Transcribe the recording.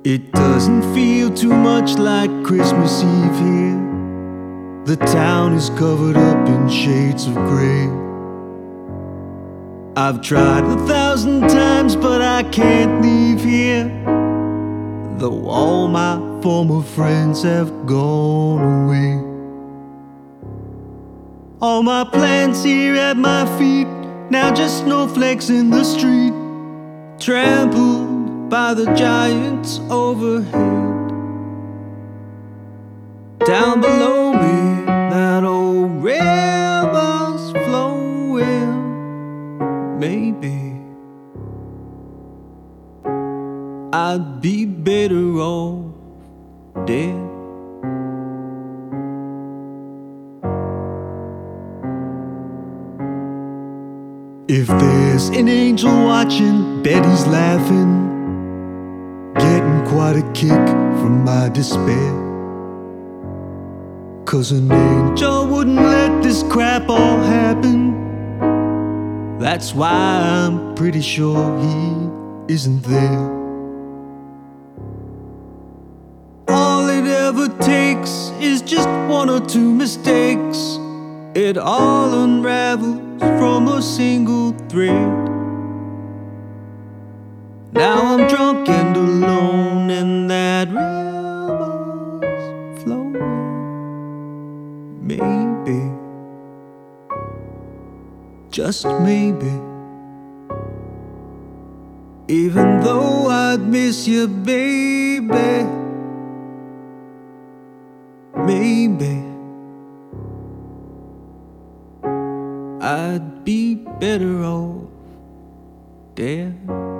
It doesn't feel too much like Christmas Eve here. The town is covered up in shades of grey. I've tried 1,000 times, but I can't leave here, though all my former friends have gone away. All my plans here at my feet, now just snowflakes in the street, trampled by the giants overhead. Down below me, that old river's flowing. Maybe I'd be better off dead. If there's an angel watching, bet he's laughing, getting quite a kick from my despair. 'Cause an angel wouldn't let this crap all happen. That's why I'm pretty sure he isn't there. All it ever takes is just one or two mistakes. It all unravels from a single thread. Now I'm drunk and alone, and that river's flowing. Maybe, just maybe, even though I'd miss you, baby, maybe I'd be better off dead.